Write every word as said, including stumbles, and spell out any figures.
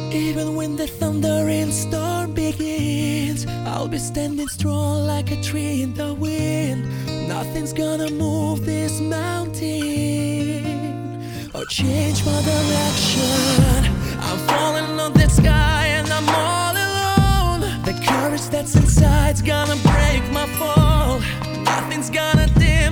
Even when the thunder and storm begins, I'll be standing strong like a tree in the wind. Nothing's gonna move this mountain or change my direction. I'm falling on the sky and I'm all alone. The courage that's inside's gonna break my fall. Nothing's gonna dim